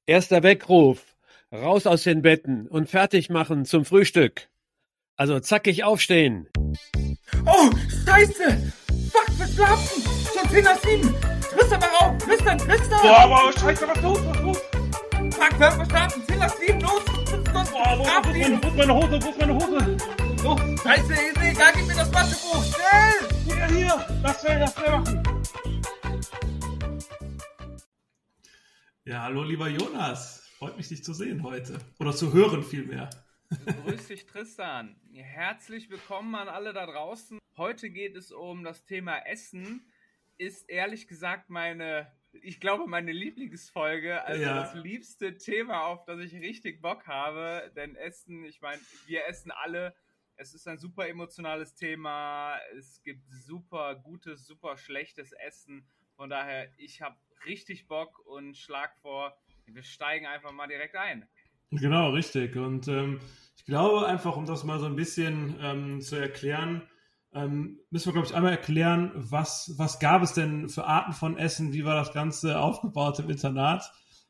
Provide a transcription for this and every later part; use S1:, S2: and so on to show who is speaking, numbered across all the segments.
S1: Erster Weckruf. Raus aus den Betten und fertig machen zum Frühstück. Also zackig aufstehen.
S2: Oh, Scheiße! Fuck, wir schlafen! Schon 10:07! Tristan, mach auf! Tristan!
S3: Boah, aber Scheiße, was los?
S2: Fuck, wir haben verschlafen! 10:07, los!
S3: Boah, wo ist meine Hose?
S2: Oh, Scheiße, ist egal, gib mir das Mathebuch! Schnell!
S3: Hier, das will machen. Ja, hallo lieber Jonas. Freut mich, dich zu sehen heute. Oder zu hören vielmehr.
S4: Grüß dich, Tristan. Herzlich willkommen an alle da draußen. Heute geht es um das Thema Essen. Ist ehrlich gesagt meine Lieblingsfolge. Also
S3: Ja.
S4: Das liebste Thema, auf das ich richtig Bock habe. Denn Essen, ich meine, wir essen alle. Es ist ein super emotionales Thema. Es gibt super gutes, super schlechtes Essen. Von daher, ich habe richtig Bock und schlag vor, wir steigen einfach mal direkt ein.
S3: Genau, richtig. Und ich glaube einfach, um das mal so ein bisschen zu erklären, müssen wir, glaube ich, einmal erklären, was gab es denn für Arten von Essen, wie war das Ganze aufgebaut im Internat.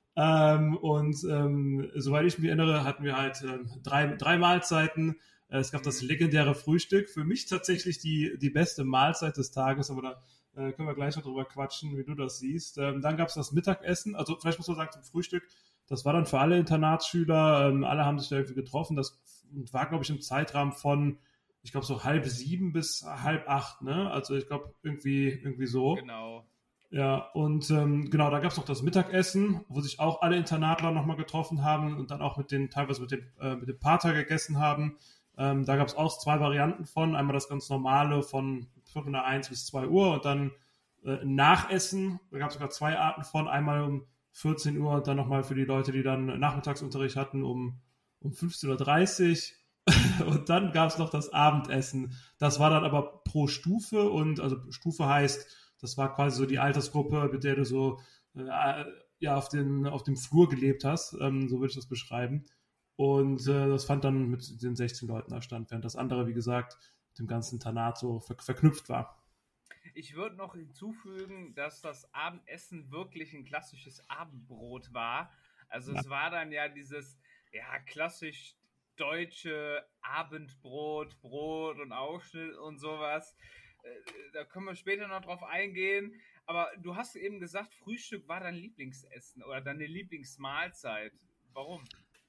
S3: Soweit ich mich erinnere, hatten wir halt drei Mahlzeiten. Es gab das legendäre Frühstück. Für mich tatsächlich die beste Mahlzeit des Tages, aber da können wir gleich noch drüber quatschen, wie du das siehst. Dann gab es das Mittagessen, also vielleicht muss man sagen zum Frühstück, das war dann für alle Internatsschüler, alle haben sich da irgendwie getroffen, das war, glaube ich, im Zeitrahmen von, ich glaube, so 6:30 bis 7:30, ne? Also ich glaube, irgendwie so.
S4: Genau.
S3: Ja, und genau, da gab es noch das Mittagessen, wo sich auch alle Internatler nochmal getroffen haben und dann auch teilweise mit dem Pater gegessen haben. Da gab es auch 2 Varianten von. Einmal das ganz normale von 1 bis 2 Uhr und dann Nachessen. Da gab es sogar 2 Arten von. Einmal um 14 Uhr und dann nochmal für die Leute, die dann Nachmittagsunterricht hatten, um 15:30 Uhr. Und dann gab es noch das Abendessen. Das war dann aber pro Stufe und also Stufe heißt, das war quasi so die Altersgruppe, mit der du so auf dem Flur gelebt hast. So würde ich das beschreiben. Und das fand dann mit den 16 Leuten da statt, während das andere, wie gesagt, mit dem ganzen Internat so verknüpft war.
S4: Ich würde noch hinzufügen, dass das Abendessen wirklich ein klassisches Abendbrot war. Also es war dann ja dieses klassisch deutsche Abendbrot, Brot und Aufschnitt und sowas. Da können wir später noch drauf eingehen. Aber du hast eben gesagt, Frühstück war dein Lieblingsessen oder deine Lieblingsmahlzeit. Warum?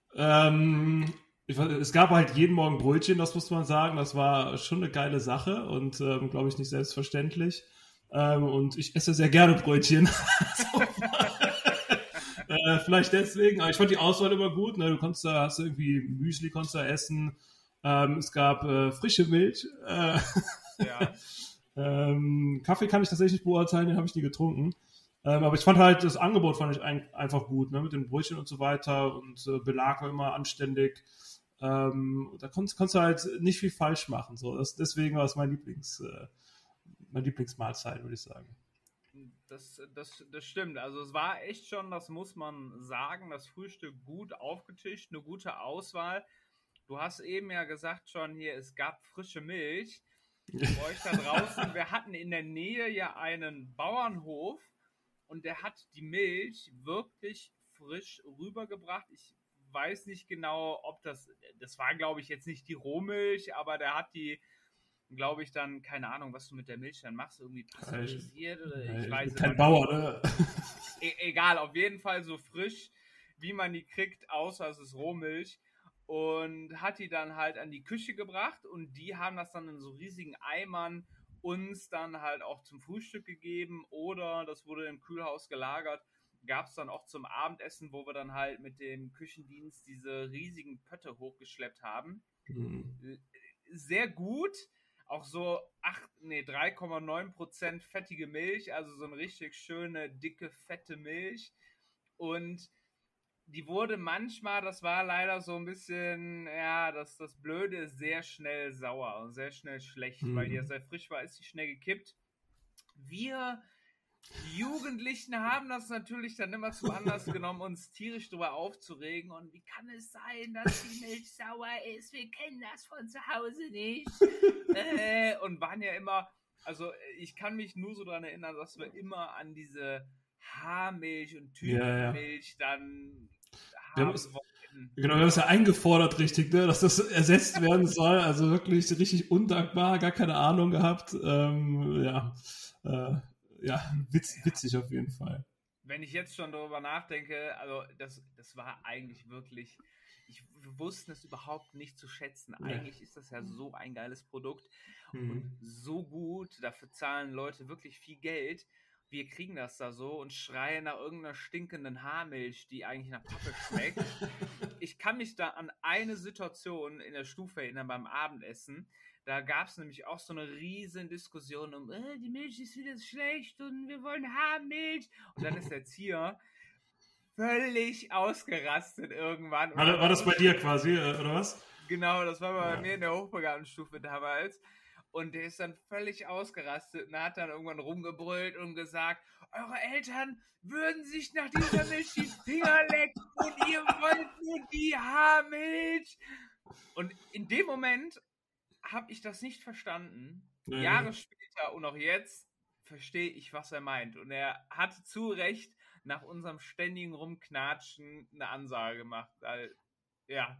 S3: Es gab halt jeden Morgen Brötchen, das muss man sagen. Das war schon eine geile Sache und glaube ich nicht selbstverständlich. Und ich esse sehr gerne Brötchen. Vielleicht deswegen, aber ich fand die Auswahl immer gut. Ne? Hast irgendwie Müsli konntest du essen. Es gab frische Milch.
S4: Ja.
S3: Kaffee kann ich tatsächlich nicht beurteilen, den habe ich nie getrunken. Aber ich fand halt, das Angebot fand ich einfach gut, ne? Mit den Brötchen und so weiter und Belag war immer anständig. Da konntest du halt nicht viel falsch machen. So. Deswegen war es meine Lieblingsmahlzeit, würde ich sagen.
S4: Das stimmt. Also es war echt schon, das muss man sagen, das Frühstück gut aufgetischt, eine gute Auswahl. Du hast eben ja gesagt schon hier, es gab frische Milch. Für euch da draußen, wir hatten in der Nähe ja einen Bauernhof und der hat die Milch wirklich frisch rübergebracht. Ich weiß nicht genau, ob das war, glaube ich, jetzt nicht die Rohmilch, aber der hat die, glaube ich, dann, keine Ahnung, was du mit der Milch dann machst, irgendwie pasteurisiert oder ich weiß
S3: nicht. Kein Bauer, ne?
S4: Egal, auf jeden Fall so frisch, wie man die kriegt, außer es ist Rohmilch. Und hat die dann halt an die Küche gebracht und die haben das dann in so riesigen Eimern uns dann halt auch zum Frühstück gegeben oder das wurde im Kühlhaus gelagert. Gab es dann auch zum Abendessen, wo wir dann halt mit dem Küchendienst diese riesigen Pötte hochgeschleppt haben. Sehr gut. Auch so 3,9% fettige Milch, also so eine richtig schöne, dicke, fette Milch. Und die wurde manchmal, das war leider so ein bisschen, das Blöde ist sehr schnell sauer und sehr schnell schlecht, weil die ja sehr frisch war, ist die schnell gekippt. Wir Jugendlichen haben das natürlich dann immer zum Anlass genommen, uns tierisch darüber aufzuregen. Und wie kann es sein, dass die Milch sauer ist? Wir kennen das von zu Hause nicht. Und waren ja immer, also ich kann mich nur so daran erinnern, dass wir immer an diese Haarmilch und
S3: Ja.
S4: Typenmilch dann
S3: Wir
S4: haben
S3: haben
S4: wollten.
S3: Genau, wir haben es ja eingefordert, richtig, ne, dass das ersetzt werden soll. Also wirklich richtig undankbar, gar keine Ahnung gehabt. Witzig auf jeden Fall.
S4: Wenn ich jetzt schon darüber nachdenke, also das war eigentlich wirklich, wir wussten es überhaupt nicht zu schätzen.
S3: Ja.
S4: Eigentlich ist das ja so ein geiles Produkt
S3: Mhm.
S4: und so gut, dafür zahlen Leute wirklich viel Geld. Wir kriegen das da so und schreien nach irgendeiner stinkenden Haarmilch, die eigentlich nach Pappe schmeckt. Ich kann mich da an eine Situation in der Stufe erinnern beim Abendessen. Da gab es nämlich auch so eine riesen Diskussion um, die Milch ist wieder schlecht und wir wollen Haarmilch. Und dann ist der Erzieher völlig ausgerastet irgendwann.
S3: War das bei dir quasi, oder was?
S4: Genau, das war bei mir in der Hochbegabtenstufe damals. Und der ist dann völlig ausgerastet und hat dann irgendwann rumgebrüllt und gesagt, eure Eltern würden sich nach dieser Milch die Finger lecken und ihr wollt nur die Haarmilch. Und in dem Moment habe ich das nicht verstanden.
S3: Ja.
S4: Jahre später und auch jetzt verstehe ich, was er meint. Und er hat zu Recht nach unserem ständigen Rumknatschen eine Ansage gemacht. Ja.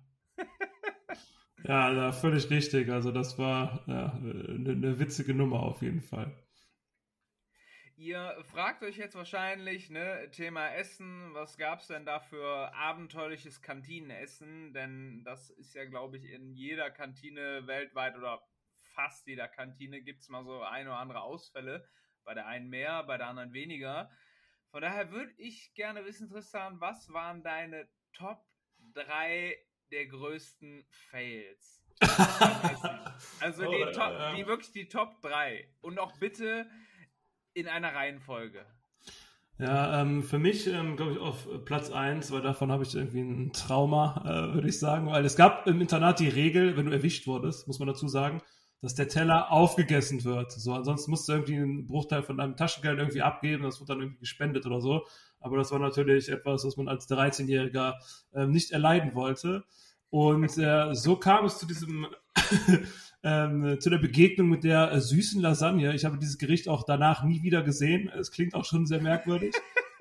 S3: Ja, völlig richtig. Also das war eine witzige Nummer auf jeden Fall.
S4: Ihr fragt euch jetzt wahrscheinlich, ne, Thema Essen, was gab es denn da für abenteuerliches Kantinenessen? Denn das ist ja, glaube ich, in jeder Kantine weltweit oder fast jeder Kantine gibt es mal so ein oder andere Ausfälle. Bei der einen mehr, bei der anderen weniger. Von daher würde ich gerne wissen, Tristan, was waren deine Top 3 der größten Fails? Also wirklich die Top 3. Und auch bitte in einer Reihenfolge.
S3: Ja, für mich, glaube ich, auf Platz 1, weil davon habe ich irgendwie ein Trauma, würde ich sagen. Weil es gab im Internat die Regel, wenn du erwischt wurdest, muss man dazu sagen, dass der Teller aufgegessen wird. So, ansonsten musst du irgendwie einen Bruchteil von deinem Taschengeld irgendwie abgeben, das wird dann irgendwie gespendet oder so. Aber das war natürlich etwas, was man als 13-Jähriger nicht erleiden wollte. Und so kam es zu diesem zu der Begegnung mit der süßen Lasagne. Ich habe dieses Gericht auch danach nie wieder gesehen. Es klingt auch schon sehr merkwürdig.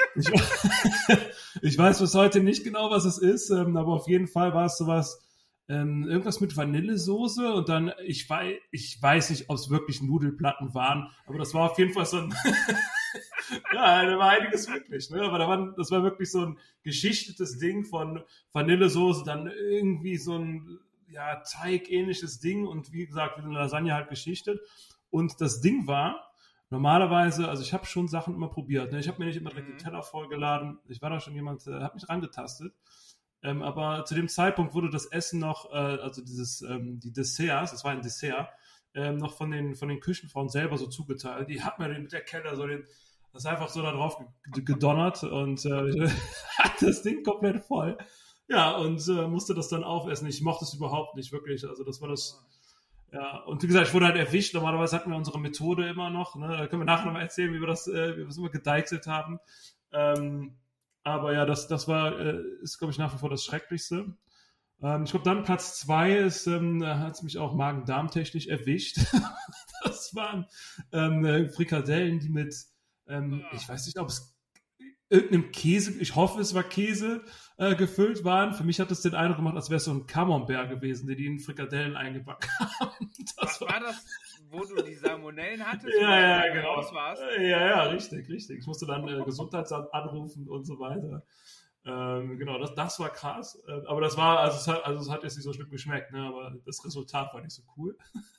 S3: Ich weiß bis heute nicht genau, was es ist, aber auf jeden Fall war es sowas, irgendwas mit Vanillesoße und dann, ich weiß nicht, ob es wirklich Nudelplatten waren, aber das war auf jeden Fall so ein ja, da war einiges wirklich, ne? Aber das war wirklich so ein geschichtetes Ding von Vanillesoße, dann irgendwie so ein Teig-ähnliches Ding und wie gesagt, wie eine Lasagne halt geschichtet. Und das Ding war, normalerweise, also ich habe schon Sachen immer probiert, ne? Ich habe mir nicht immer direkt den Teller vollgeladen, ich war da schon jemand, hat mich rangetastet. Aber zu dem Zeitpunkt wurde das Essen noch, die Desserts, das war ein Dessert, noch von den Küchenfrauen selber so zugeteilt. Die hat mir mit der Kelle das einfach so da drauf gedonnert und hat das Ding komplett voll. Ja, und musste das dann aufessen. Ich mochte es überhaupt nicht, wirklich. Also das war das. Ja, und wie gesagt, ich wurde halt erwischt. Normalerweise hatten wir unsere Methode immer noch. Ne? Da können wir nachher nochmal erzählen, wie wir das immer gedeichselt haben. Aber ja, das ist, glaube ich, nach wie vor das Schrecklichste. Ich glaube, dann Platz 2 ist, hat es mich auch Magen-Darm-technisch erwischt. Das waren Frikadellen, die mit, ich weiß nicht, ob es irgendeinem Käse, ich hoffe, es war Käse, gefüllt waren. Für mich hat es den Eindruck gemacht, als wäre es so ein Camembert gewesen, den die in Frikadellen eingepackt haben.
S4: War das, wo du die Salmonellen hattest?
S3: Ja, genau.
S4: Raus warst?
S3: Ja, richtig. Ich musste dann Gesundheitsamt anrufen und so weiter. Genau, das war krass. Aber das war, es hat jetzt nicht so schlimm geschmeckt, ne? Aber das Resultat war nicht so cool.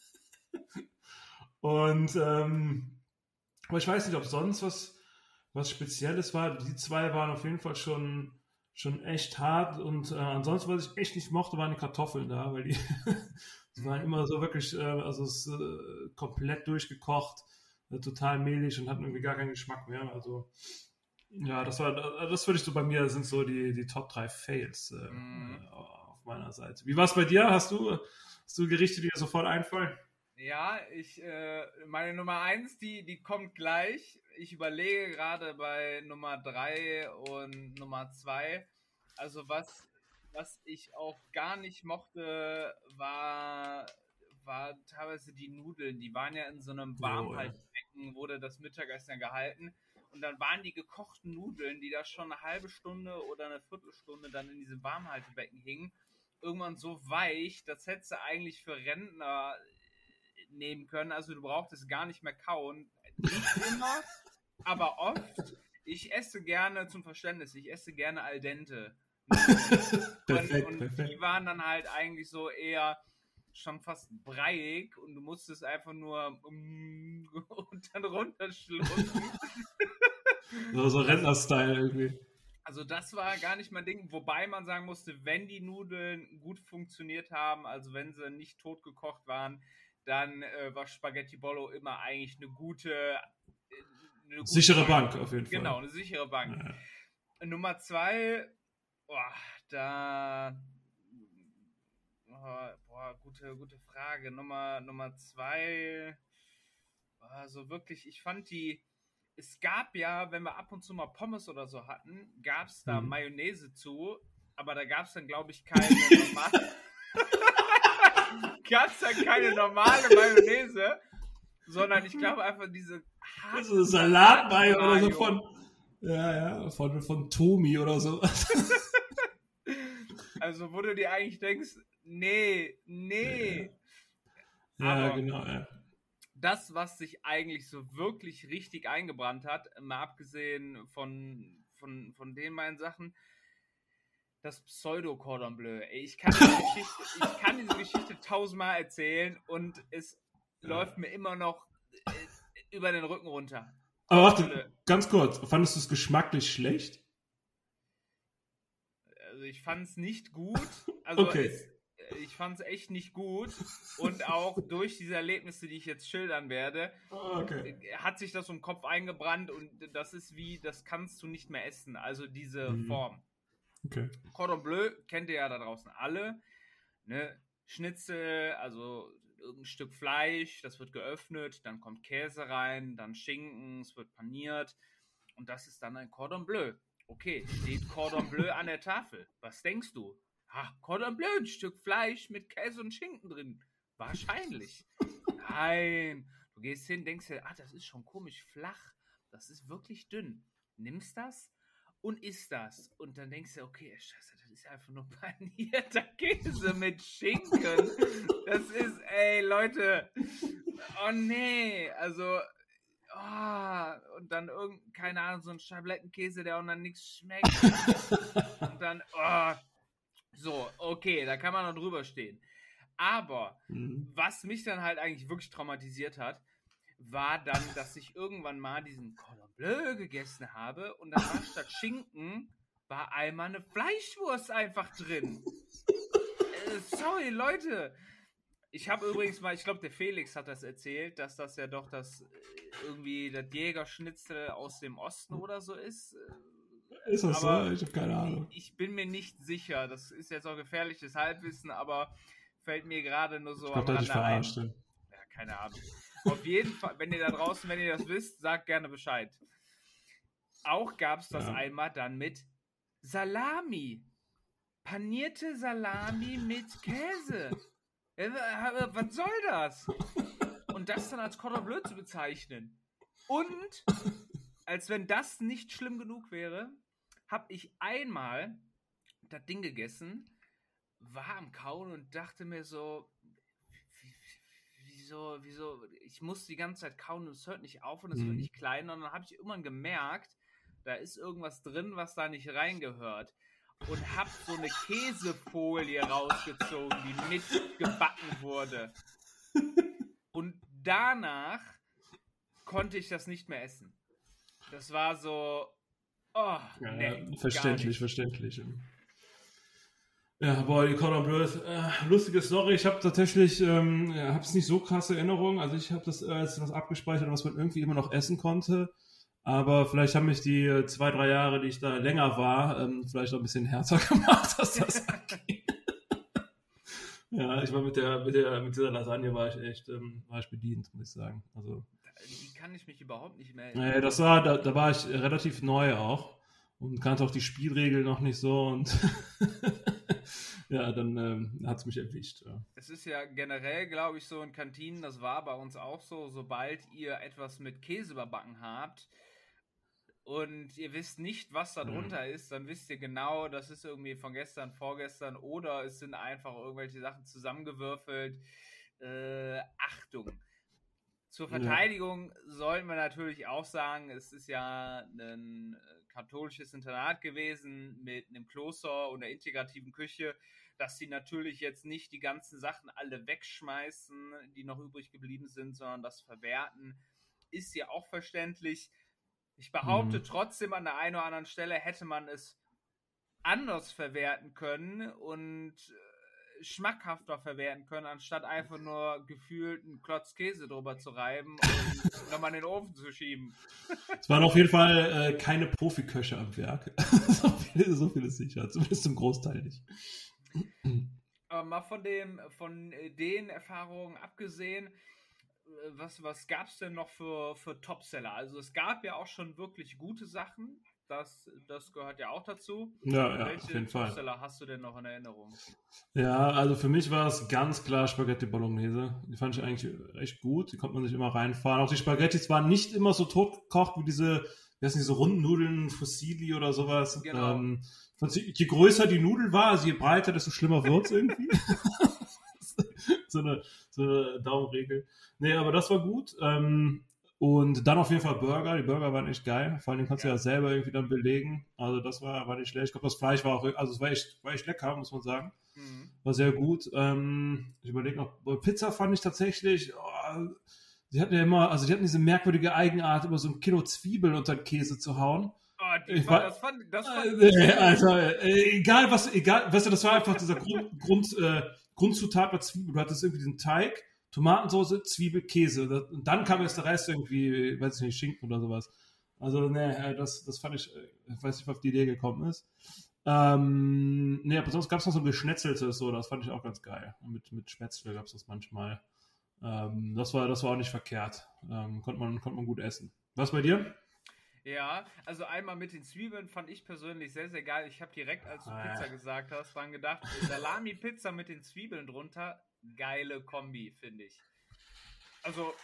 S3: Und aber ich weiß nicht, ob sonst was Spezielles war. Die zwei waren auf jeden Fall schon echt hart. Und ansonsten, was ich echt nicht mochte, waren die Kartoffeln da, weil die waren immer so wirklich, komplett durchgekocht, total mehlig und hatten irgendwie gar keinen Geschmack mehr. Also ja, das würde ich so bei mir, sind so die Top 3 Fails auf meiner Seite. Wie war es bei dir? Hast du Gerichte, die dir sofort einfallen?
S4: Ja, meine Nummer 1, die kommt gleich. Ich überlege gerade bei Nummer 3 und Nummer 2. Also was ich auch gar nicht mochte, war teilweise die Nudeln. Die waren ja in so einem Warmhaltebecken, wurde das Mittagessen gehalten. Und dann waren die gekochten Nudeln, die da schon eine halbe Stunde oder eine Viertelstunde dann in diesem Warmhaltebecken hingen, irgendwann so weich, das hättest du eigentlich für Rentner nehmen können. Also du brauchtest gar nicht mehr kauen. Nicht immer, aber oft. Ich esse gerne, zum Verständnis, ich esse gerne al dente.
S3: Perfekt,
S4: und
S3: perfekt.
S4: die waren dann halt eigentlich so eher schon fast breiig und du musstest einfach nur und dann runterschlucken.
S3: So Rentner-Style irgendwie.
S4: Also das war gar nicht mein Ding, wobei man sagen musste, wenn die Nudeln gut funktioniert haben, also wenn sie nicht totgekocht waren, dann war Spaghetti Bollo immer eigentlich eine gute
S3: Sichere Bank auf jeden Fall.
S4: Genau, eine sichere Bank.
S3: Ja.
S4: Nummer 2, gute Frage. Nummer 2, also wirklich, ich fand es gab ja, wenn wir ab und zu mal Pommes oder so hatten, gab es da Mayonnaise zu, aber da gab es dann, glaube ich, keine normale Mayonnaise, sondern ich glaube einfach diese
S3: also Salatmayo oder so von Tomi oder so.
S4: Also wo du dir eigentlich denkst, nee.
S3: Ja,
S4: aber
S3: genau, ja.
S4: Das, was sich eigentlich so wirklich richtig eingebrannt hat, mal abgesehen von den beiden Sachen, das Pseudo-Cordon Bleu. Ich kann diese Geschichte 1000-mal erzählen und es läuft mir immer noch über den Rücken runter.
S3: Aber warte, ganz kurz, fandest du es geschmacklich schlecht?
S4: Also ich fand es nicht gut. Also
S3: okay.
S4: Ich fand es echt nicht gut und auch durch diese Erlebnisse, die ich jetzt schildern werde, hat sich das im Kopf eingebrannt und das kannst du nicht mehr essen, also diese Form.
S3: Okay.
S4: Cordon Bleu kennt ihr ja da draußen alle, ne? Schnitzel, also irgendein Stück Fleisch, das wird geöffnet, dann kommt Käse rein, dann Schinken, es wird paniert und das ist dann ein Cordon Bleu. Okay, steht Cordon Bleu an der Tafel. Was denkst du? Cordon Bleu, ein Stück Fleisch mit Käse und Schinken drin. Wahrscheinlich. Nein. Du gehst hin, denkst dir, das ist schon komisch flach. Das ist wirklich dünn. Nimmst das und isst das. Und dann denkst du, okay, scheiße, das ist einfach nur panierter Käse mit Schinken. Das ist, Leute. Oh nee. Also, und dann keine Ahnung, so ein Schablettenkäse, der auch dann nichts schmeckt. Und dann, so, okay, da kann man noch drüber stehen. Aber was mich dann halt eigentlich wirklich traumatisiert hat, war dann, dass ich irgendwann mal diesen Cordon Bleu gegessen habe und dann war statt Schinken, war einmal eine Fleischwurst einfach drin. Sorry, Leute. Ich habe übrigens mal, ich glaube, der Felix hat das erzählt, dass das ja doch irgendwie das Jägerschnitzel aus dem Osten oder so ist.
S3: Ist das so? Ich habe keine Ahnung.
S4: Ich bin mir nicht sicher. Das ist jetzt auch gefährliches Halbwissen, aber fällt mir gerade nur so
S3: am Rande ein. Ja,
S4: keine Ahnung. Auf jeden Fall, wenn ihr da draußen, wenn ihr das wisst, sagt gerne Bescheid. Auch gab es das einmal dann mit Salami. Panierte Salami mit Käse. Was soll das? Und das dann als Cordon Bleu zu bezeichnen. Und, als wenn das nicht schlimm genug wäre, habe ich einmal das Ding gegessen, war am Kauen und dachte mir so, wieso, ich muss die ganze Zeit kauen und es hört nicht auf und es wird nicht kleiner. Und dann habe ich irgendwann gemerkt, da ist irgendwas drin, was da nicht reingehört. Und habe so eine Käsefolie rausgezogen, die mitgebacken wurde. Und danach konnte ich das nicht mehr essen. Das war so,
S3: verständlich. Ja, boah, die Cordon Bleu ist lustige Story. Ich habe tatsächlich, hab's nicht so krasse Erinnerungen. Also ich habe das als was abgespeichert, was man irgendwie immer noch essen konnte. Aber vielleicht haben mich die 2-3 Jahre, die ich da länger war, vielleicht auch ein bisschen härter gemacht, dass das angeht. Ja, ich war mit dieser Lasagne war ich bedient, muss ich sagen. Also,
S4: die kann ich mich überhaupt nicht mehr
S3: erinnern. Da war ich relativ neu auch und kannte auch die Spielregeln noch nicht so und ja, dann hat es mich erwischt. Ja.
S4: Es ist ja generell, glaube ich, so in Kantinen, das war bei uns auch so, sobald ihr etwas mit Käse überbacken habt, und ihr wisst nicht, was da drunter ist, dann wisst ihr genau, das ist irgendwie von gestern, vorgestern oder es sind einfach irgendwelche Sachen zusammengewürfelt. Achtung. Zur Verteidigung sollten wir natürlich auch sagen, es ist ja ein katholisches Internat gewesen mit einem Kloster und einer integrativen Küche, dass sie natürlich jetzt nicht die ganzen Sachen alle wegschmeißen, die noch übrig geblieben sind, sondern das verwerten, ist ja auch verständlich. Ich behaupte trotzdem, an der einen oder anderen Stelle hätte man es anders verwerten können und schmackhafter verwerten können, anstatt einfach nur gefühlt einen Klotz Käse drüber zu reiben und nochmal in den Ofen zu schieben.
S3: Es waren auf jeden Fall keine Profiköche am Werk. So viel ist sicher, zumindest zum Großteil nicht.
S4: Aber mal von den Erfahrungen abgesehen, was gab es denn noch für Topseller? Also es gab ja auch schon wirklich gute Sachen, das gehört ja auch dazu.
S3: Ja,
S4: Welche
S3: auf jeden
S4: Topseller
S3: Fall.
S4: hast du denn noch in Erinnerung?
S3: Ja, also für mich war es ganz klar Spaghetti Bolognese. Die fand ich eigentlich echt gut. Die konnte man sich immer reinfahren. Auch die Spaghettis waren nicht immer so totgekocht wie diese runden Nudeln, Fusilli oder sowas.
S4: Genau.
S3: Je größer die Nudel war, also je breiter, desto schlimmer wird es irgendwie. so eine Daumenregel. Nee, aber das war gut. Und dann auf jeden Fall Burger. Die Burger waren echt geil. Vor allem kannst du ja selber irgendwie dann belegen. Also das war nicht schlecht. Ich glaube, das Fleisch war auch, also es war echt lecker, muss man sagen. War sehr gut. Ich überlege noch, Pizza fand ich tatsächlich, die hatten diese merkwürdige Eigenart, immer so ein Kilo Zwiebeln unter den Käse zu hauen.
S4: Das fand
S3: Alter, egal, weißt du, das war einfach dieser Grundzutat war Zwiebel. Du hattest irgendwie diesen Teig, Tomatensauce, Zwiebel, Käse. Und dann kam jetzt der Rest irgendwie, weiß ich nicht, Schinken oder sowas. Also, das fand ich weiß nicht, was auf die Idee gekommen ist. Aber sonst gab es noch so ein geschnetzeltes, so, das fand ich auch ganz geil. Mit Spätzle gab es das manchmal. Das war auch nicht verkehrt. Konnte man gut essen. Was bei dir?
S4: Ja, also einmal mit den Zwiebeln fand ich persönlich sehr, sehr geil. Ich habe direkt, als du Pizza gesagt hast, dran gedacht, Salami-Pizza mit den Zwiebeln drunter, geile Kombi, finde ich. Also,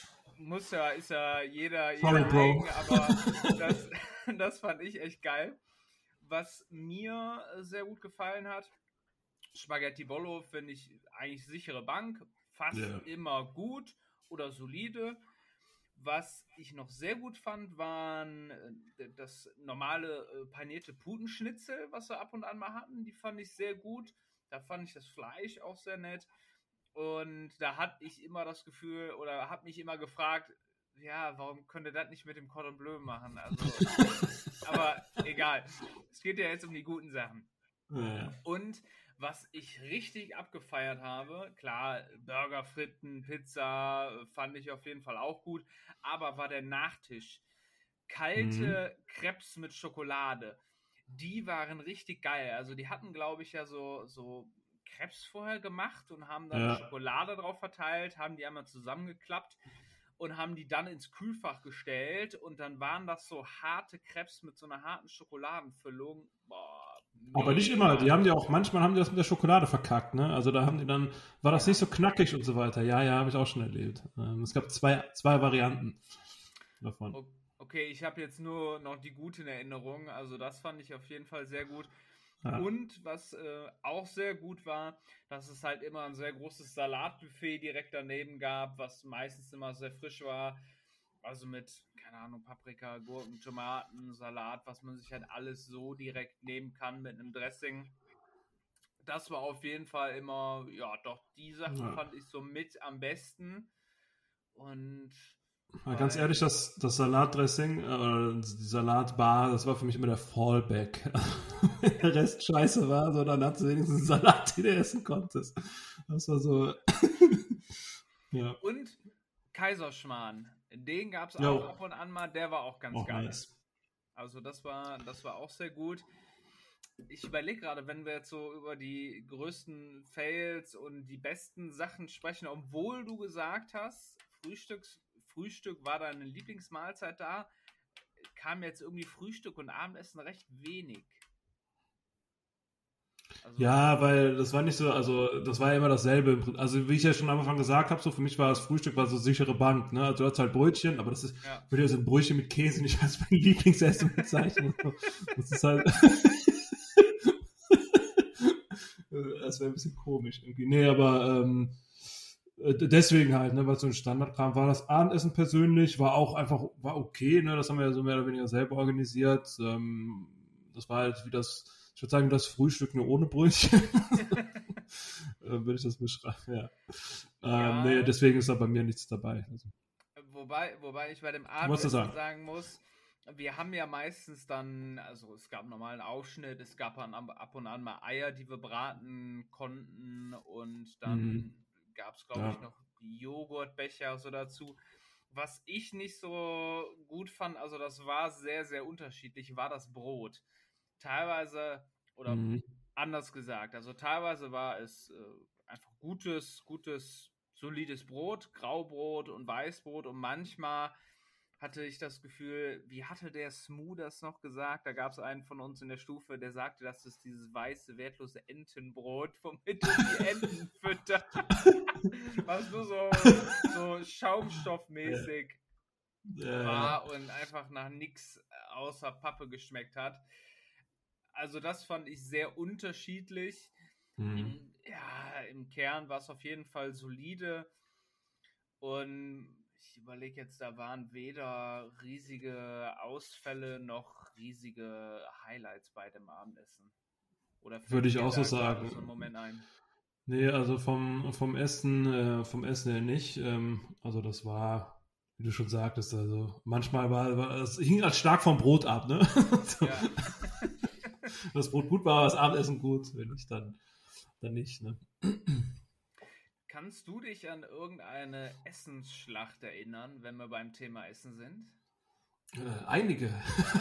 S4: ist ja jeder
S3: Sorry, Bro.
S4: eigen, aber das fand ich echt geil. Was mir sehr gut gefallen hat, Spaghetti Bollo finde ich eigentlich sichere Bank, fast immer gut oder solide. Was ich noch sehr gut fand, waren das normale panierte Putenschnitzel, was wir ab und an mal hatten. Die fand ich sehr gut. Da fand ich das Fleisch auch sehr nett. Und da hatte ich immer das Gefühl oder habe mich immer gefragt, ja, warum könnt ihr das nicht mit dem Cordon Bleu machen? Also, aber egal. Es geht ja jetzt um die guten Sachen.
S3: Ja.
S4: Und was ich richtig abgefeiert habe, klar, Burger, Fritten, Pizza fand ich auf jeden Fall auch gut, aber war der Nachtisch. Kalte Crepes mit Schokolade, die waren richtig geil. Also die hatten, glaube ich, ja so Crepes vorher gemacht und haben dann Schokolade drauf verteilt, haben die einmal zusammengeklappt und haben die dann ins Kühlfach gestellt und dann waren das so harte Crepes mit so einer harten Schokoladenfüllung. Boah.
S3: Aber nicht immer, manchmal haben die das mit der Schokolade verkackt, ne? Also da war das nicht so knackig und so weiter. Ja, habe ich auch schon erlebt. Es gab zwei Varianten davon.
S4: Okay, ich habe jetzt nur noch die gute in Erinnerung, also das fand ich auf jeden Fall sehr gut.
S3: Ja.
S4: Und was auch sehr gut war, dass es halt immer ein sehr großes Salatbuffet direkt daneben gab, was meistens immer sehr frisch war. Also mit, keine Ahnung, Paprika, Gurken, Tomaten, Salat, was man sich halt alles so direkt nehmen kann mit einem Dressing. Das war auf jeden Fall immer, ja doch, die Sachen fand ich so mit am besten. Und
S3: ganz ehrlich, das Salatdressing oder die Salatbar, das war für mich immer der Fallback. Wenn der Rest scheiße war, so, dann hattest du wenigstens einen Salat, den du essen konntest. Das war so. Ja.
S4: Und Kaiserschmarrn, den gab es auch ab und an mal, der war auch ganz geil. Nice. Also das war auch sehr gut. Ich überlege gerade, wenn wir jetzt so über die größten Fails und die besten Sachen sprechen, obwohl du gesagt hast, Frühstück war deine Lieblingsmahlzeit da, kam jetzt irgendwie Frühstück und Abendessen recht wenig. Also,
S3: Ja, weil das war nicht so, also das war ja immer dasselbe. Also wie ich ja schon am Anfang gesagt habe, so für mich war das Frühstück war so sichere Bank, ne? Also du hast halt Brötchen, aber das ist,
S4: ja.
S3: würde ja so ein Brötchen mit Käse nicht als mein Lieblingsessen bezeichnen. Das ist halt, das wäre ein bisschen komisch irgendwie. Nee, aber deswegen halt, ne, was so ein Standardkram war. Das Abendessen persönlich war auch einfach, war okay, ne? Das haben wir ja so mehr oder weniger selber organisiert. Das war halt wie das, ich würde sagen, wie das Frühstück nur ohne Brötchen. Würde ich das beschreiben, ja.
S4: Ja.
S3: Nee, deswegen ist da bei mir nichts dabei. Also,
S4: Wobei ich bei dem
S3: musst du
S4: Abendessen
S3: sagen.
S4: sagen muss, wir haben ja meistens dann, also es gab einen normalen Aufschnitt, es gab dann ab und an mal Eier, die wir braten konnten und dann gab es, glaube
S3: Ja.
S4: ich, noch die Joghurtbecher so dazu. Was ich nicht so gut fand, also das war sehr, sehr unterschiedlich, war das Brot. Teilweise, oder anders gesagt, also teilweise war es einfach gutes, solides Brot, Graubrot und Weißbrot und manchmal hatte ich das Gefühl, wie hatte der Smoo das noch gesagt? Da gab es einen von uns in der Stufe, der sagte, dass es dieses weiße, wertlose Entenbrot, womit du die Enten füttert. Was nur so schaumstoffmäßig war und einfach nach nichts außer Pappe geschmeckt hat. Also das fand ich sehr unterschiedlich. Im Kern war es auf jeden Fall solide und ich überlege jetzt, da waren weder riesige Ausfälle noch riesige Highlights bei dem Abendessen. Oder
S3: Würde ich
S4: fällt
S3: auch
S4: dir
S3: so
S4: da gerade
S3: sagen.
S4: so einen Moment ein?
S3: Nee, also vom Essen her nicht. Also das war, wie du schon sagtest, also manchmal war es hing halt stark vom Brot ab, ne? So.
S4: Ja.
S3: Das Brot gut war, das Abendessen gut, wenn nicht, dann nicht, ne?
S4: Kannst du dich an irgendeine Essensschlacht erinnern, wenn wir beim Thema Essen sind?
S3: Einige.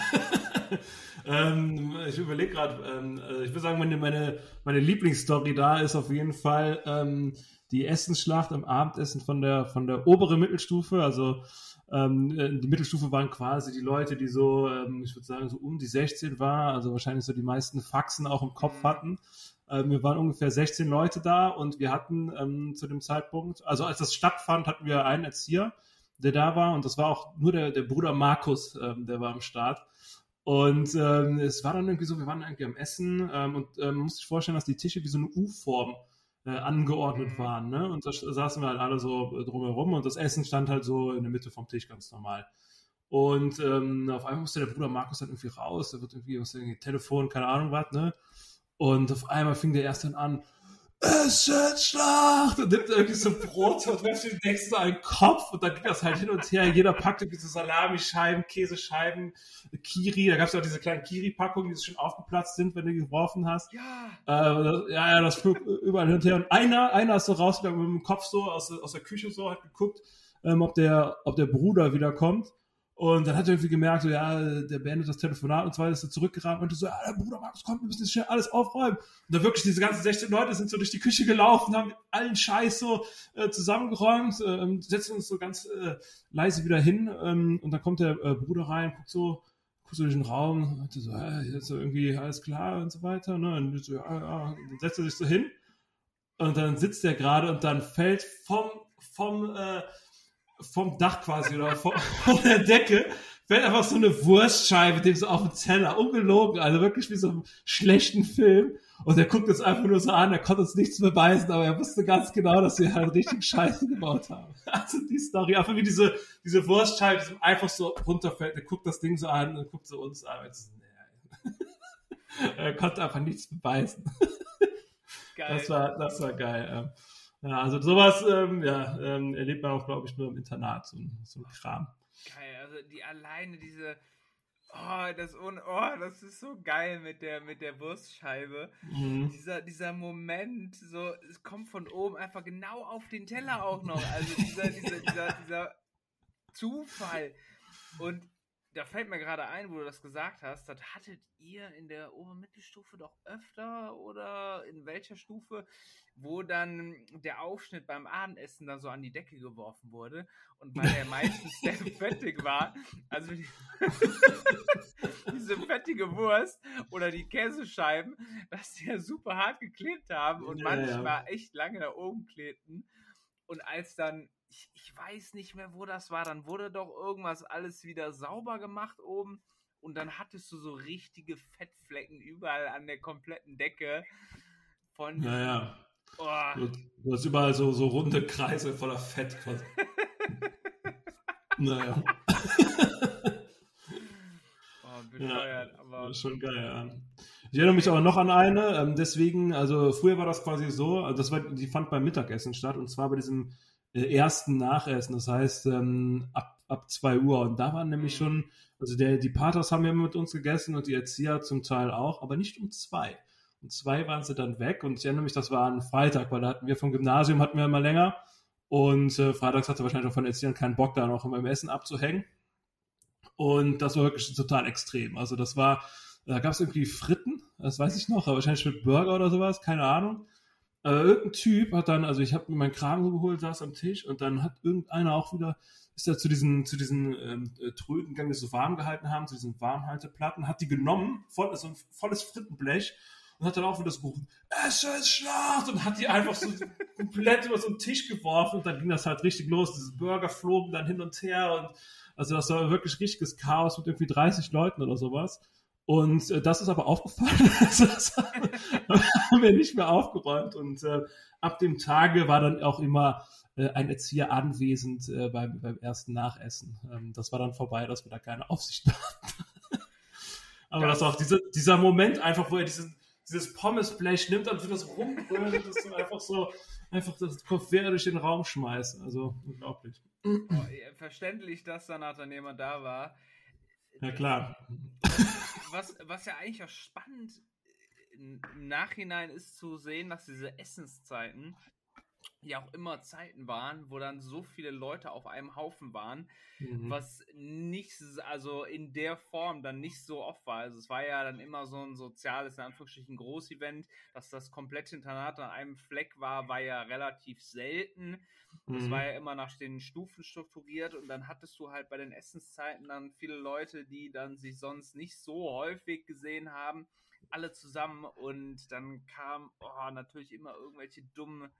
S3: Ich überlege gerade, ich würde sagen, meine Lieblingsstory da ist auf jeden Fall die Essensschlacht am Abendessen von der oberen Mittelstufe. Also die Mittelstufe waren quasi die Leute, die so, ich würde sagen, so um die 16 waren, also wahrscheinlich so die meisten Faxen auch im Kopf hatten. Wir waren ungefähr 16 Leute da und wir hatten zu dem Zeitpunkt, also als das stattfand, hatten wir einen Erzieher, der da war und das war auch nur der Bruder Markus, der war am Start. Und es war dann irgendwie so, wir waren irgendwie am Essen und man muss sich vorstellen, dass die Tische wie so eine U-Form angeordnet waren, ne? Und da saßen wir halt alle so drumherum und das Essen stand halt so in der Mitte vom Tisch ganz normal. Und auf einmal musste der Bruder Markus dann irgendwie raus, da wird irgendwie Telefon, keine Ahnung was, ne? Und auf einmal fing der erst dann an, Essenschlacht! Und nimmt irgendwie so Brot und wirft den nächsten einen Kopf und dann ging das halt hin und her. Jeder packte irgendwie so Salamischeiben, Käsescheiben, Kiri. Da gab es auch diese kleinen Kiri-Packungen, die schon aufgeplatzt sind, wenn du geworfen hast.
S4: Ja.
S3: Das flog überall hin und her. Und einer ist so rausgegangen mit dem Kopf so aus der Küche so, hat geguckt, ob der Bruder wiederkommt. Und dann hat er irgendwie gemerkt, so, ja, der beendet das Telefonat und so weiter, ist er zurückgerannt und so, ja, der Bruder Markus kommt, wir müssen jetzt schnell alles aufräumen. Und dann wirklich diese ganzen 16 Leute sind so durch die Küche gelaufen, haben allen Scheiß so zusammengeräumt, setzen uns so ganz leise wieder hin und dann kommt der Bruder rein, guckt so durch den Raum, und so, jetzt so irgendwie alles klar und so weiter, ne? Und so, ja, und dann setzt er sich so hin und dann sitzt er gerade und dann fällt vom Dach quasi oder von der Decke fällt einfach so eine Wurstscheibe dem so auf den Teller, ungelogen, also wirklich wie so einem schlechten Film. Und er guckt uns einfach nur so an, er konnte uns nichts beweisen, aber er wusste ganz genau, dass wir halt richtig Scheiße gebaut haben. Also die Story, einfach wie diese Wurstscheibe, die einfach so runterfällt, er guckt das Ding so an und guckt so uns an. Er konnte einfach nichts beweisen.
S4: Geil.
S3: Das war geil. Ja, also sowas erlebt man auch, glaube ich, nur im Internat, so ein Kram.
S4: Geil, also das ist so geil mit der Wurstscheibe. Dieser Moment, so, es kommt von oben einfach genau auf den Teller auch noch. Also dieser Zufall. Und Da fällt mir gerade ein, wo du das gesagt hast, das hattet ihr in der Obermittelstufe doch öfter oder in welcher Stufe, wo dann der Aufschnitt beim Abendessen dann so an die Decke geworfen wurde und weil er meistens sehr fettig war, also diese fettige Wurst oder die Käsescheiben, dass die ja super hart geklebt haben und manchmal echt lange da oben klebten. Und als dann, ich weiß nicht mehr, wo das war, dann wurde doch irgendwas alles wieder sauber gemacht oben und dann hattest du so richtige Fettflecken überall an der kompletten Decke von... Oh.
S3: Du hast überall so runde Kreise voller Fett. Naja.
S4: Bescheuert, aber...
S3: Das ist schon geil, ja. Ich erinnere mich aber noch an eine, deswegen, also früher war das quasi so, die fand beim Mittagessen statt und zwar bei diesem ersten Nachessen, das heißt ab 2 Uhr und da waren nämlich schon, also die Paters haben ja mit uns gegessen und die Erzieher zum Teil auch, aber nicht um 2. Um 2 waren sie dann weg und ich erinnere mich, das war ein Freitag, weil da hatten wir vom Gymnasium immer länger und freitags hatte wahrscheinlich auch von den Erziehern keinen Bock, da noch beim Essen abzuhängen. Und das war wirklich total extrem. Also da gab es irgendwie Fritten, das weiß ich noch, aber wahrscheinlich mit Burger oder sowas, keine Ahnung. Irgendein Typ hat dann, also ich habe mir meinen Kram so geholt, saß am Tisch und dann hat irgendeiner auch wieder, ist er zu diesen Tröten gegangen, die so warm gehalten haben, zu diesen Warmhalteplatten, hat die genommen, so ein volles Frittenblech und hat dann auch wieder so gerufen, es ist Schlacht und hat die einfach so komplett über so einen Tisch geworfen und dann ging das halt richtig los, diese Burger flogen dann hin und her und also das war wirklich richtiges Chaos mit irgendwie 30 Leuten oder sowas. Und das ist aber aufgefallen. Das haben wir nicht mehr aufgeräumt. Und ab dem Tage war dann auch immer ein Erzieher anwesend beim ersten Nachessen. Das war dann vorbei, dass wir da keine Aufsicht hatten. Aber das ist auch dieser Moment einfach, wo er dieses Pommesblech nimmt und wieder so rumbrüllt und das so einfach das Kopf quer durch den Raum schmeißt. Also unglaublich.
S4: Verständlich, dass dann dann jemand da war.
S3: Ja, klar.
S4: Was ja eigentlich auch spannend im Nachhinein ist zu sehen, dass diese Essenszeiten ja auch immer Zeiten waren, wo dann so viele Leute auf einem Haufen waren, was nicht, also in der Form dann nicht so oft war. Also es war ja dann immer so ein soziales, in Anführungsstrichen, Großevent, dass das komplette Internat an einem Fleck war ja relativ selten. Das war ja immer nach den Stufen strukturiert und dann hattest du halt bei den Essenszeiten dann viele Leute, die dann sich sonst nicht so häufig gesehen haben, alle zusammen und dann kam natürlich immer irgendwelche dummen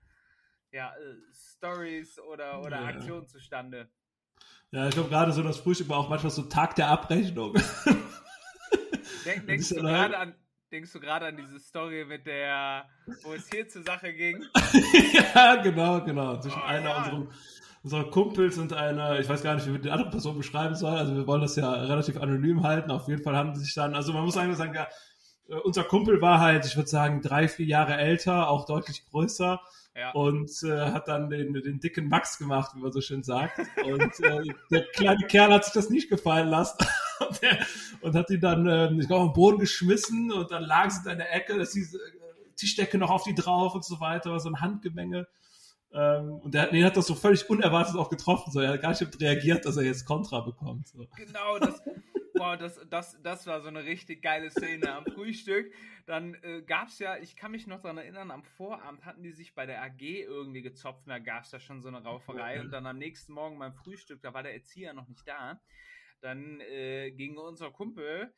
S4: Stories oder Aktionen zustande.
S3: Ja, ich glaube gerade so das Frühstück war auch manchmal so Tag der Abrechnung.
S4: Denkst du gerade an diese Story wo es hier zur Sache ging?
S3: Ja, genau. Zwischen einer unserer Kumpels und einer, ich weiß gar nicht, wie wir die andere Person beschreiben sollen, also wir wollen das ja relativ anonym halten, auf jeden Fall haben sie sich dann, also man muss sagen, ja, unser Kumpel war halt, ich würde sagen, 3-4 Jahre älter, auch deutlich größer. Ja. Und hat dann den dicken Max gemacht, wie man so schön sagt. Und der kleine Kerl hat sich das nicht gefallen lassen und hat ihn dann, ich glaube, auf den Boden geschmissen und dann lag sie in der Ecke, dass die Tischdecke noch auf die drauf und so weiter, war so ein Handgemenge. Und den hat das so völlig unerwartet auch getroffen. So, er hat gar nicht reagiert, dass er jetzt Kontra bekommt. So.
S4: Genau, das war so eine richtig geile Szene am Frühstück. Dann gab's ja, ich kann mich noch daran erinnern, am Vorabend hatten die sich bei der AG irgendwie gezopft, da gab's da schon so eine Rauferei und dann am nächsten Morgen beim Frühstück, da war der Erzieher noch nicht da, dann ging unser Kumpel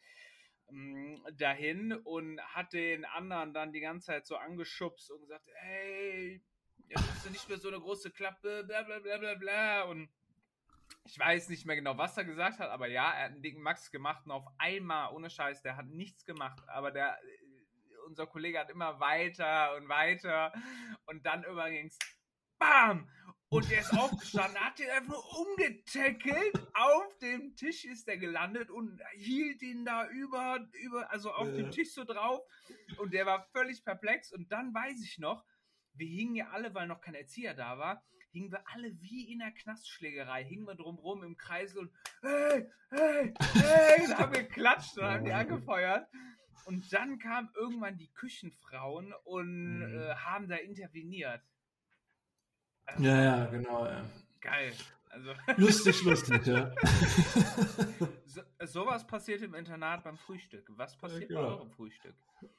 S4: dahin und hat den anderen dann die ganze Zeit so angeschubst und gesagt, hey, jetzt hast du nicht mehr so eine große Klappe, bla bla bla bla bla und ich weiß nicht mehr genau, was er gesagt hat, aber ja, er hat einen dicken Max gemacht und auf einmal, ohne Scheiß, der hat nichts gemacht, aber unser Kollege hat immer weiter und weiter und dann irgendwann ging's BAM! Und der ist aufgestanden, hat den einfach nur umgetackelt, auf dem Tisch ist der gelandet und hielt ihn da also auf dem Tisch so drauf und der war völlig perplex und dann weiß ich noch, wir hingen ja alle, weil noch kein Erzieher da war, hingen wir alle wie in der Knastschlägerei, hingen wir drumrum im Kreis und hey, und haben geklatscht und haben die angefeuert. Und dann kamen irgendwann die Küchenfrauen und haben da interveniert.
S3: Ja, genau, ja.
S4: Geil. Also
S3: Lustig, ja.
S4: sowas passiert im Internat beim Frühstück. Was passiert bei eurem Frühstück?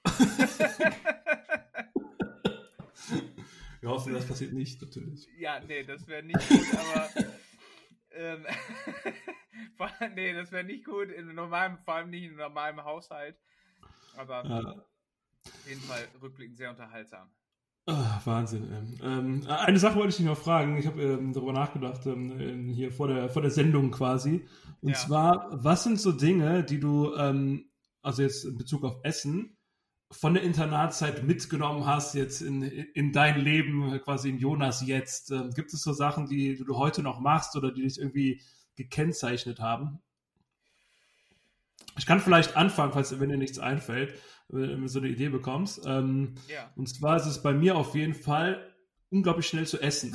S3: Wir hoffen, das passiert nicht, natürlich.
S4: Ja, nee, das wäre nicht gut, aber nee, das wäre nicht gut vor allem nicht in normalem Haushalt. Aber auf jeden Fall rückblickend sehr unterhaltsam.
S3: Wahnsinn. Eine Sache wollte ich dich noch fragen. Ich habe darüber nachgedacht, hier vor der Sendung quasi. Und zwar, was sind so Dinge, die du, also jetzt in Bezug auf Essen, von der Internatszeit mitgenommen hast, jetzt in dein Leben, quasi in Jonas jetzt? Gibt es so Sachen, die du heute noch machst oder die dich irgendwie gekennzeichnet haben? Ich kann vielleicht anfangen, wenn dir nichts einfällt, wenn du so eine Idee bekommst. Und zwar ist es bei mir auf jeden Fall unglaublich schnell zu essen.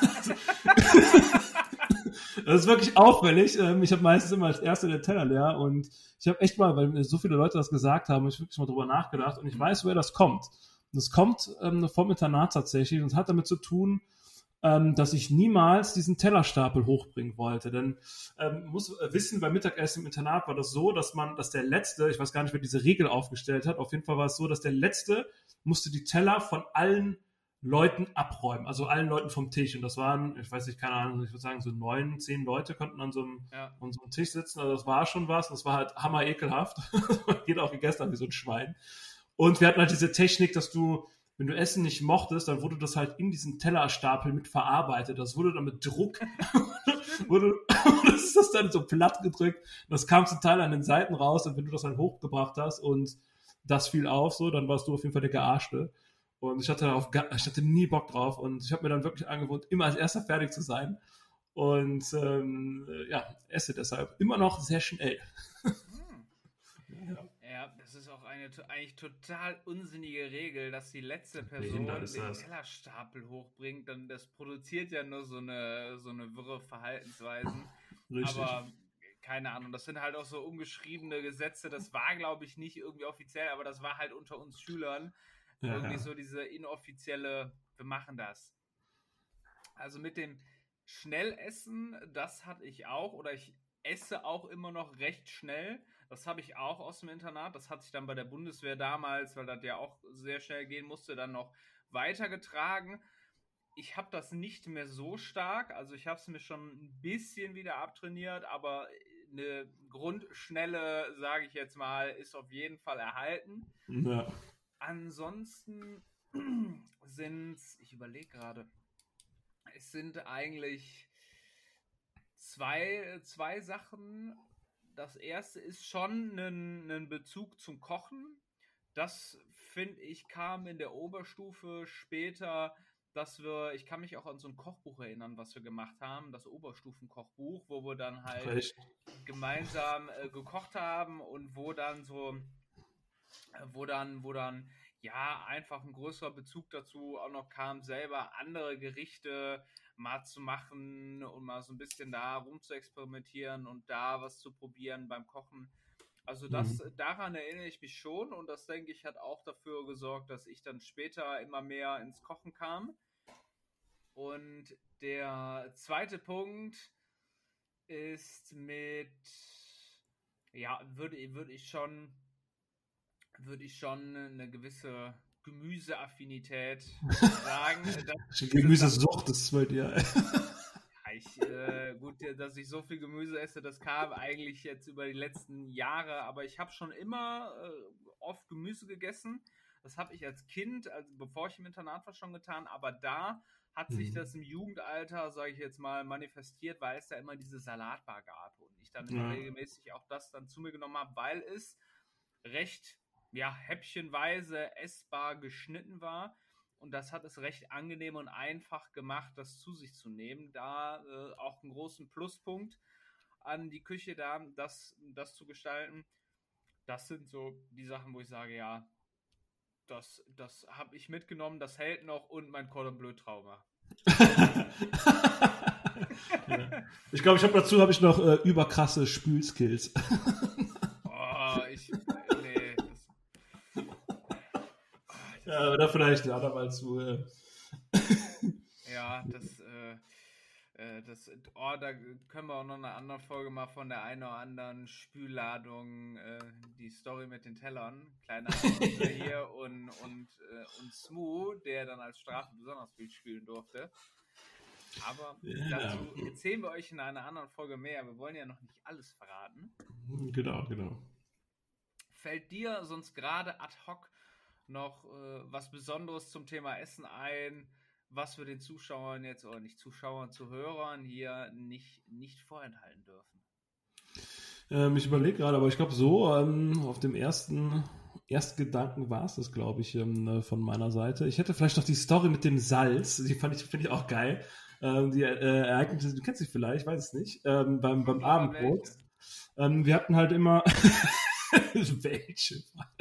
S3: Das ist wirklich auffällig. Ich habe meistens immer als Erster den Teller leer und ich habe echt mal, weil mir so viele Leute das gesagt haben, ich wirklich mal drüber nachgedacht und ich weiß, woher das kommt. Und das kommt vom Internat tatsächlich und hat damit zu tun, dass ich niemals diesen Tellerstapel hochbringen wollte. Denn muss wissen, beim Mittagessen im Internat war das so, dass der Letzte, ich weiß gar nicht, wer diese Regel aufgestellt hat, auf jeden Fall war es so, dass der Letzte musste die Teller von allen Leuten abräumen, also allen Leuten vom Tisch. Und das waren, ich weiß nicht, keine Ahnung, ich würde sagen so 9, 10 Leute konnten an so einem Tisch sitzen. Also das war schon was. Das war halt hammer ekelhaft. Jeder auch gegessen hat wie so ein Schwein. Und wir hatten halt diese Technik, dass du, wenn du Essen nicht mochtest, dann wurde das halt in diesen Tellerstapel mit verarbeitet. Das wurde dann mit Druck, das ist das dann so platt gedrückt. Das kam zum Teil an den Seiten raus. Und wenn du das dann hochgebracht hast und das fiel auf, so, dann warst du auf jeden Fall der Gearschte. Und ich hatte nie Bock drauf und ich habe mir dann wirklich angewöhnt, immer als Erster fertig zu sein und esse deshalb immer noch sehr schnell.
S4: Ja, das ist auch eine eigentlich total unsinnige Regel, dass die letzte Person den Tellerstapel hochbringt. Dann das produziert ja nur so eine wirre Verhaltensweisen. Richtig. Aber keine Ahnung, das sind halt auch so ungeschriebene Gesetze. Das war, glaube ich, nicht irgendwie offiziell, aber das war halt unter uns Schülern. Irgendwie so diese inoffizielle, wir machen das. Also mit dem Schnellessen, das hatte ich auch, oder ich esse auch immer noch recht schnell. Das habe ich auch aus dem Internat. Das hat sich dann bei der Bundeswehr damals, weil das ja auch sehr schnell gehen musste, dann noch weitergetragen. Ich habe das nicht mehr so stark, also ich habe es mir schon ein bisschen wieder abtrainiert, aber eine Grundschnelle, sage ich jetzt mal, ist auf jeden Fall erhalten.
S3: Ja.
S4: Ansonsten ich überlege gerade, es sind eigentlich zwei Sachen. Das erste ist schon ein Bezug zum Kochen. Das, finde ich, kam in der Oberstufe später, ich kann mich auch an so ein Kochbuch erinnern, was wir gemacht haben, das Oberstufenkochbuch, wo wir dann halt gemeinsam gekocht haben und wo dann ja einfach ein größerer Bezug dazu auch noch kam, selber andere Gerichte mal zu machen und mal so ein bisschen da rum zu experimentieren und da was zu probieren beim Kochen. Also daran erinnere ich mich schon und das, denke ich, hat auch dafür gesorgt, dass ich dann später immer mehr ins Kochen kam. Und der zweite Punkt ist würde ich schon eine gewisse Gemüseaffinität sagen.
S3: Gemüsesucht ist bei dir.
S4: Gut, dass ich so viel Gemüse esse, das kam eigentlich jetzt über die letzten Jahre, aber ich habe schon immer oft Gemüse gegessen. Das habe ich als Kind, also bevor ich im Internat war, schon getan, aber da hat sich das im Jugendalter, sage ich jetzt mal, manifestiert, weil es da immer diese Salatbar gab und ich dann immer regelmäßig auch das dann zu mir genommen habe, weil es recht häppchenweise essbar geschnitten war und das hat es recht angenehm und einfach gemacht, das zu sich zu nehmen. Da auch einen großen Pluspunkt an die Küche da, das zu gestalten. Das sind so die Sachen, wo ich sage, ja, das habe ich mitgenommen, das hält noch und mein Cordon Bleu Trauma.
S3: Ich glaube, dazu habe ich noch überkrasse Spülskills.
S4: Ja,
S3: oder vielleicht ein andermal zu.
S4: Ja, Da können wir auch noch in einer anderen Folge mal von der einen oder anderen Spülladung die Story mit den Tellern. Kleiner Anbieter hier und Smoo, der dann als Strafe besonders viel spielen durfte. Aber dazu erzählen wir euch in einer anderen Folge mehr. Wir wollen ja noch nicht alles verraten.
S3: Genau.
S4: Fällt dir sonst gerade ad hoc noch was Besonderes zum Thema Essen ein, was wir den Zuschauern jetzt, oder nicht Zuschauern, Zuhörern hier nicht vorenthalten dürfen?
S3: Ich überlege gerade, aber ich glaube so, auf dem ersten Gedanken war es das, glaube ich, von meiner Seite. Ich hätte vielleicht noch die Story mit dem Salz, die finde ich auch geil. Die Ereignisse, du kennst sie vielleicht, weiß es nicht, beim Abendbrot. Wir hatten halt immer welche?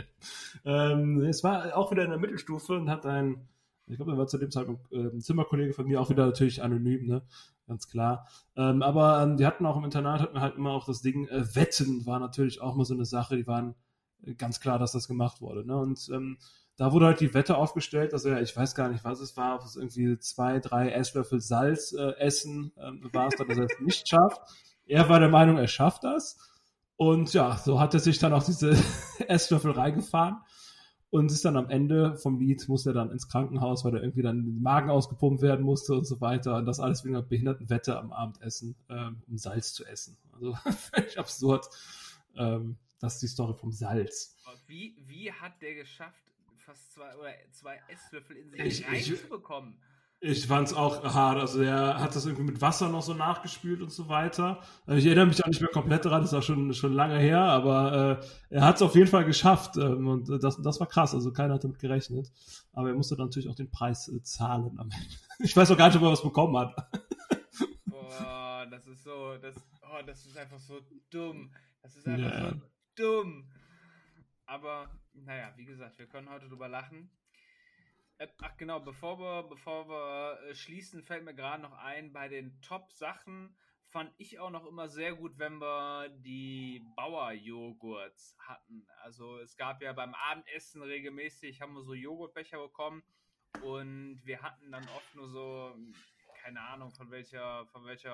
S3: Es war auch wieder in der Mittelstufe und hat ich glaube, er war zu dem Zeitpunkt ein Zimmerkollege von mir, auch wieder natürlich anonym, ne? Ganz klar. Aber wir hatten auch im Internat halt immer auch das Ding, Wetten war natürlich auch mal so eine Sache, die waren ganz klar, dass das gemacht wurde, ne? Und da wurde halt die Wette aufgestellt, also ich weiß gar nicht, was es war, ob es irgendwie 2-3 Esslöffel Salz essen war es dann, dass er es nicht schafft. Er war der Meinung, er schafft das. Und ja, so hat er sich dann auch diese Esslöffel reingefahren und ist dann am Ende vom Lied, musste er dann ins Krankenhaus, weil er irgendwie dann den Magen ausgepumpt werden musste und so weiter. Und das alles wegen einer Behindertenwette am Abendessen, um Salz zu essen. Also völlig absurd. Das ist die Story vom Salz.
S4: Wie hat der geschafft, fast 2 Esslöffel in sich reinzubekommen?
S3: Ich fand es auch hart. Also er hat das irgendwie mit Wasser noch so nachgespült und so weiter. Ich erinnere mich auch nicht mehr komplett daran, das ist auch schon lange her, aber er hat es auf jeden Fall geschafft. Und das war krass. Also keiner hat damit gerechnet. Aber er musste dann natürlich auch den Preis zahlen am Ende. Ich weiß auch gar nicht, ob er was bekommen hat.
S4: Boah, das ist einfach so dumm. Das ist einfach so dumm. Aber, naja, wie gesagt, wir können heute drüber lachen. Ach genau, bevor wir schließen, fällt mir gerade noch ein, bei den Top-Sachen fand ich auch noch immer sehr gut, wenn wir die Bauer-Joghurts hatten. Also es gab ja beim Abendessen regelmäßig, haben wir so Joghurtbecher bekommen und wir hatten dann oft nur so, keine Ahnung von welcher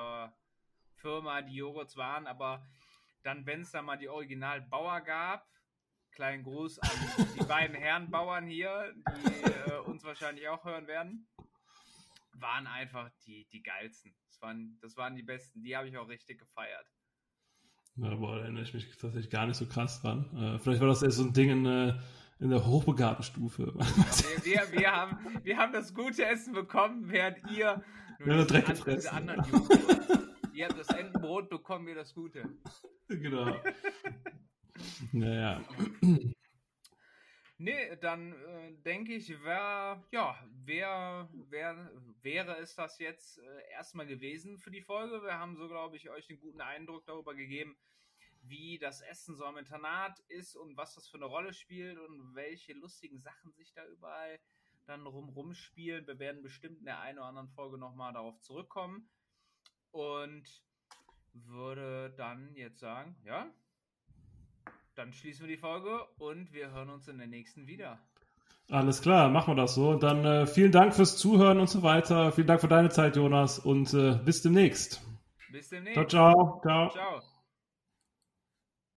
S4: Firma die Joghurts waren, aber dann, wenn es da mal die Original Bauer gab, kleinen Gruß an die beiden Herren Bauern hier, die uns wahrscheinlich auch hören werden, waren einfach die geilsten. Das waren die besten. Die habe ich auch richtig gefeiert.
S3: Ja, boah, da erinnere ich mich tatsächlich gar nicht so krass dran. Vielleicht war das erst so ein Ding in der hochbegabten Stufe.
S4: Wir haben das gute Essen bekommen, während ihr
S3: nur Dreck gefressen.
S4: Anderen ihr habt das Entenbrot bekommen, wir das Gute.
S3: Genau. Naja.
S4: Nee, dann denke ich, wäre es das jetzt erstmal gewesen für die Folge. Wir haben so, glaube ich, euch einen guten Eindruck darüber gegeben, wie das Essen so am Internat ist und was das für eine Rolle spielt und welche lustigen Sachen sich da überall dann rumspielen. Wir werden bestimmt in der einen oder anderen Folge nochmal darauf zurückkommen und würde dann jetzt sagen, ja, dann schließen wir die Folge und wir hören uns in der nächsten wieder.
S3: Alles klar, machen wir das so. Und dann vielen Dank fürs Zuhören und so weiter. Vielen Dank für deine Zeit, Jonas. Und bis demnächst.
S4: Bis demnächst.
S3: Ciao, ciao. Ciao.
S4: Ciao.